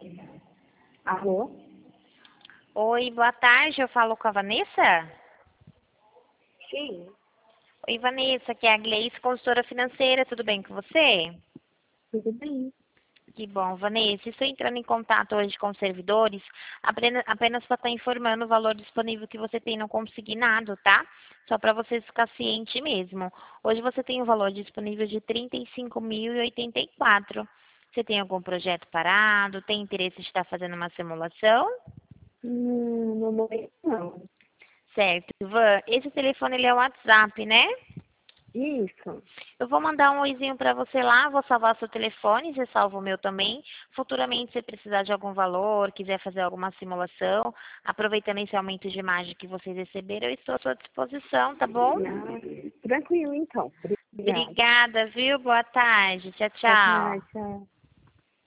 Alô? Oi, boa tarde. Eu falo com a Vanessa? Sim, Oi, Vanessa, aqui é a Gleice, consultora financeira. Tudo bem com você? tudo bem. Que bom, Vanessa. Estou entrando em contato hoje com os servidores, apenas para estar informando o valor disponível que você tem no consignado, tá? Só para você ficar ciente mesmo. Hoje você tem um valor disponível de R$ 35.084. Você tem algum projeto parado? Tem interesse de estar fazendo uma simulação? No momento não. Certo. Ivan, esse telefone ele é o WhatsApp, né? Isso. Eu vou mandar um oizinho para você lá, vou salvar seu telefone, você salva o meu também. Futuramente, se precisar de algum valor, quiser fazer alguma simulação, aproveitando esse aumento de imagem que vocês receberam, eu estou à sua disposição, tá bom? Ah, tranquilo, então. Obrigada. Obrigada, viu? Boa tarde. Tchau, Boa tarde, tchau. tchau.